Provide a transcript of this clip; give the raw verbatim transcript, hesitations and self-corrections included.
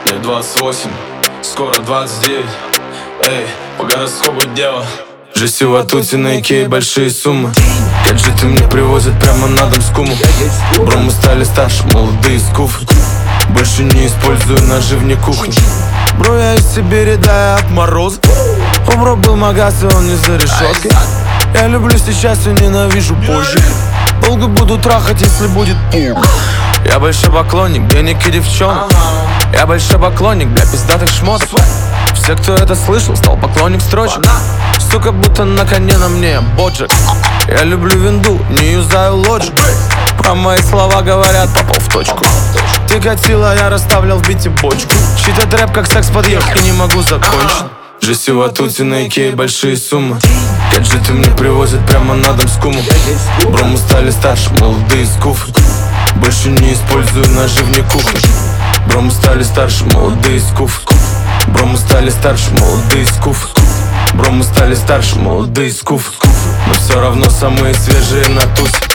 Мне двадцать восемь, скоро двадцать девять. Эй, по гороскопу дева. Жести в Атуте на Икее большие суммы. Гаджеты мне привозят прямо на дом с куму. Бро, мы стали старше, молодые скуфы. Больше не использую ножи вне кухни. Бро, я из Сибири, да, я от мороза. У бро был магаз, и он не за решеткой. Я люблю сейчас и ненавижу позже. Долго буду трахать, если будет пух. Я большой поклонник денег и девчонок. Я большой поклонник, бля, пиздатых шмоток. Все, кто это слышал, стал поклонник строчек. Сука, будто на коне на мне боджек. Я люблю винду, не юзаю лоджик. Про мои слова говорят, попал в точку. Ты катила, я расставлял в бите бочку. Читать рэп как секс подъехал и не могу закончить. Жести в Атуте на Икее большие суммы. Гаджеты мне привозят прямо на дом с куму. Бро, мы стали старше, молодые скуфы. Больше не использую ножи вне кухни. Бро, мы стали старше, молодые скуфы. Бро, мы стали старше, молодые скуфы. Бро, мы стали старше, молодые скуфы. Но все равно самые свежие на тусе.